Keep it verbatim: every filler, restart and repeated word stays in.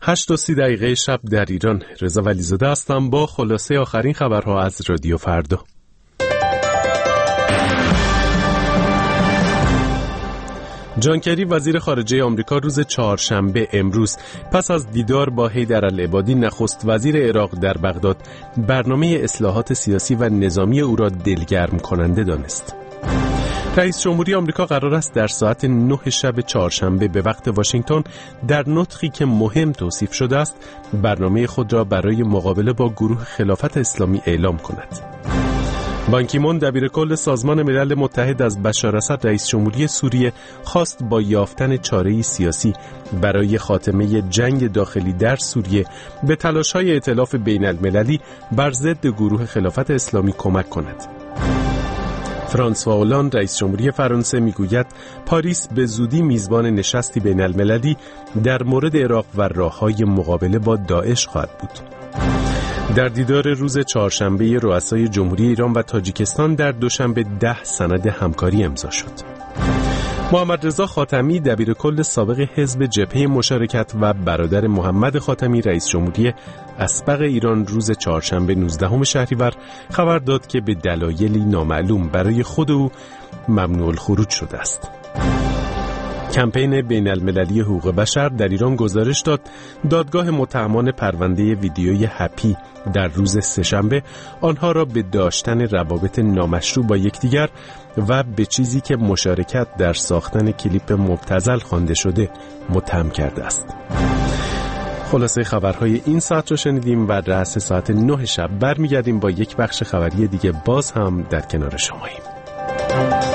هشت و سی دقیقه شب در ایران. رضا ولیزاده هستم با خلاصه آخرین خبرها از رادیو فردا. جان کری وزیر خارجه آمریکا روز چهارشنبه امروز پس از دیدار با حیدر العبادی نخست وزیر عراق در بغداد برنامه اصلاحات سیاسی و نظامی او را دلگرم کننده دانست. رئیس جمهوری آمریکا قرار است در ساعت نه شب چهارشنبه به وقت واشنگتن در نطقی که مهم توصیف شده است برنامه خود را برای مقابله با گروه خلافت اسلامی اعلام کند. بان کی مون دبیرکل سازمان ملل متحد از بشار اسد رئیس جمهوری سوریه خواست با یافتن چاره‌ای سیاسی برای خاتمه جنگ داخلی در سوریه به تلاش‌های ائتلاف بین المللی بر ضد گروه خلافت اسلامی کمک کند. فرانسوا هولند رئیس جمهوری فرانسه میگوید پاریس به زودی میزبان نشستی بین المللی در مورد عراق و راه‌های مقابله با داعش خواهد بود. در دیدار روز چهارشنبه رؤسای جمهوری ایران و تاجیکستان در دوشنبه ده سند همکاری امضا شد. محمد رضا خاتمی دبیرکل سابق حزب جبهه مشارکت و برادر محمد خاتمی رئیس جمهوری اسبق ایران روز چهارشنبه نوزدهم شهریور خبر داد که به دلایلی نامعلوم برای خود او ممنوع الخروج شده است. کمپین بین المللی حقوق بشر در ایران گزارش داد دادگاه متهمان پرونده ویدیوی هپی در روز سه‌شنبه آنها را به داشتن روابط نامشروع با یکدیگر و به چیزی که مشارکت در ساختن کلیپ مبتذل خوانده شده متهم کرده است. خلاصه خبرهای این ساعت رو شنیدیم و رأس ساعت نه شب برمیگردیم با یک بخش خبری دیگه باز هم در کنار شماییم.